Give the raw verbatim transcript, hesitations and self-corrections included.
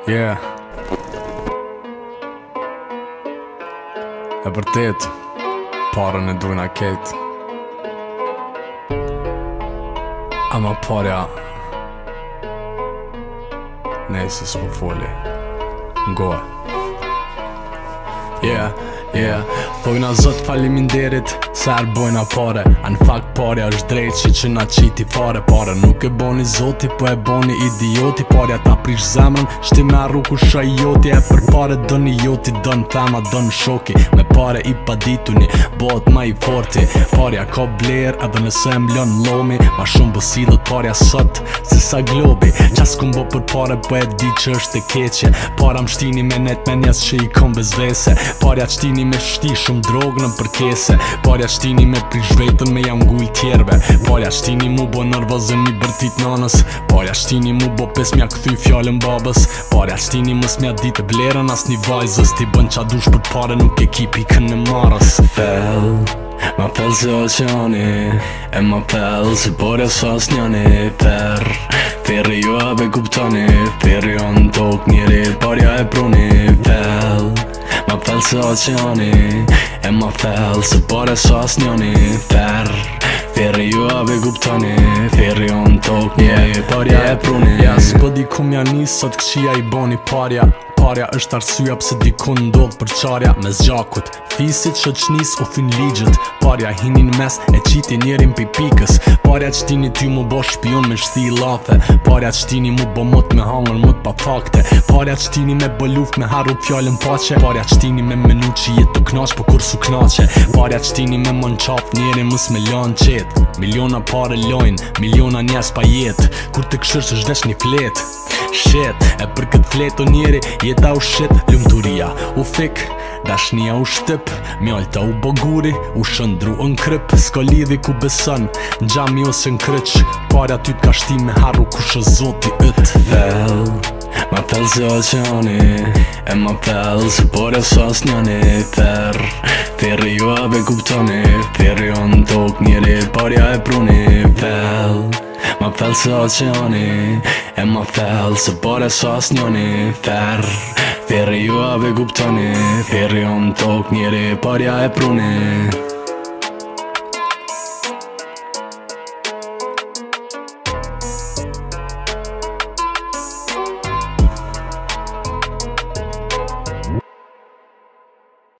Yeah. E vërtet, parën e dujna ketë. Ama parja nejse s'po foli Ngoa. Yeah, yeah. Thojna zot faliminderit se arbojna pare. An fakt parja është drejt që që na qiti fare. Pare nuk e boni zoti, po e boni idioti. Parja ta prish zemrën, shti me arru ku shaj joti. E për pare dëni joti, dën fema, dën shoki. Me pare i padituni, bot ma i forti. Parja ka bler, edhe nëse e mlon lomi. Ma shumë bësilët parja sot, se sa globi. Qas kun bo për pare, po e di që është e keqe. Para më shtini me net me njes që i kom bezvese. Parja qtini me shti shumë drogë në përkese. Parja qtini me prish vetën me jam gull tjerve. Parja qtini mu bo nervozën mi bërtit nanës. Parja qtini mu bo pes mja këthy fjallën babës. Parja qtini mës mja ditë blerën as një vajzës. Ti bën qa dush për pare nuk e kipi kën në marës. Fell, ma fell se oqeani. E ma fell se parja sas njani. Per, ferri ju abe kuptani. Ferri jo në tok njeri, parja e pruni. Fell, ma fell se oqeani. E ma fell se pare sas njani. Per, ferri ju abe kuptani. Ferri jo në tok njeri, parja e pruni. Ja, s'po di ku mja nis, sot këqia i boni parja. Parja është arsyeja pse dikun ndodh për qarja me zgjakut. Fisit që qnis u fin ligjët. Parja hinin mes e qiti njerin pi pikës. Parja qtini ty mu bo shpion me shthi i lafe. Parja qtini mu bo mot me hangër mot pa fakte. Parja qtini me bo luft me haru fjallën pache. Parja qtini me menu që jetë të knaq po kur su knaqe. Parja qtini me mon qaf njerin mës me lan qet. Miliona pare lojnë, miliona njes pa jetë. Kur të këshër që shdesh një flet. Shit, e për këtë flet o njeri jeta u shit, lumturia u fik, dashnia u shtyp, mjalta u boguri, u shëndru në kryp. S'ka lidhi ku beson, n'gjami ose n'kryq. Parja ty t'ka shti me harru kush o zoti ët. Fell, ma fell se oqeani. E ma fell se parja sas njani. Fer, ferri ju abe kuptoni. Ferri jo në tok njeri, parja e pruni. Fell, ma fell se oqeani. E ma fell se pare sas njani. Fer, ferri ju abe kuptoni. Ferri jo në tok njeri, parja e pruni.